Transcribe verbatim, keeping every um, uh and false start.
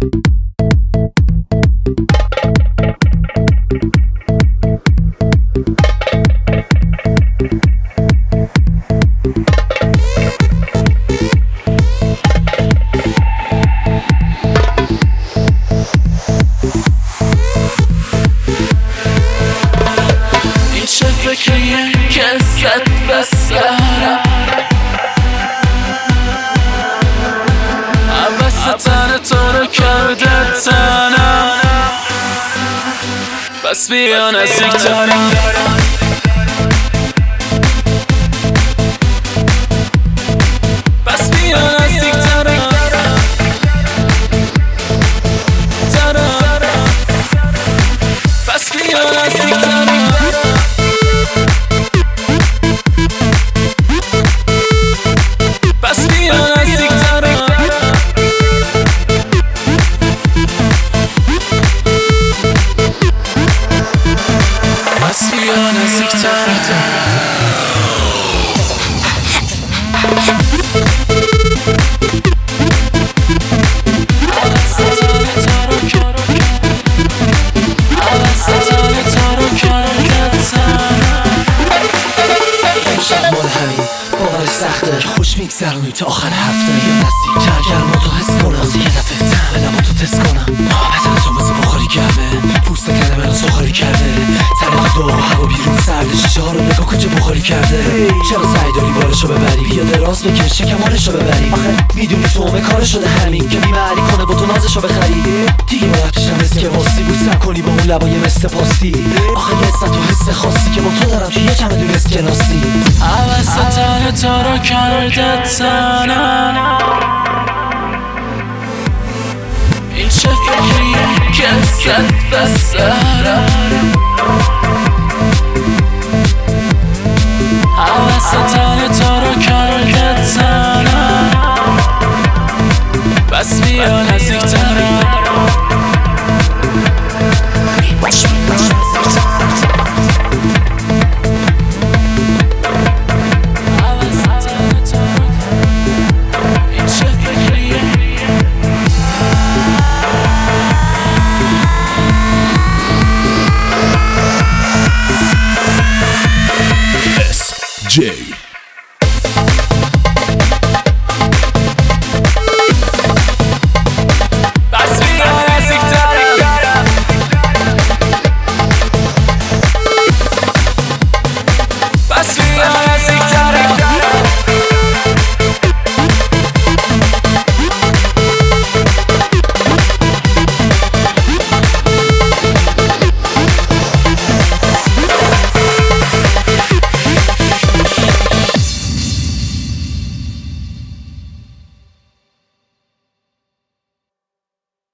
فکریه که زد به سرم عوض تن تو رو کرده تنم بس بیا نزدیک‌تر بس بیا نزدیک‌تر بس بیا نزدیک‌تر سخته خوش میگذرونی تا آخر هفته یا نزدیک‌تر گرما تو حس کنم یه دفعه طعم لبا تو تست کنم بدن تو مثل بخاری گرمه پوست تنه منو سخاری کرده طریق دو هوا بیرون سرده شیشه ها رو نگاه کجا بخاری کرده چرا سعی داری بارشو ببری بیا دراز بکش کمالشو ببری آخه میدونی تو همه کار شده همین که بیمعلی کنه و تو نازشو بخری دیگه باید پیشم مثل که واستی بوس نکنی با اون لبای مثل پاستی آخه لذت و حس خاصی که با تو دارم تو یه کمه دون اسکناسی عوض تن تو رو کرده تنم این چه فکریه که زد به سرم عوض تن تو رو کرده تنم بس بیا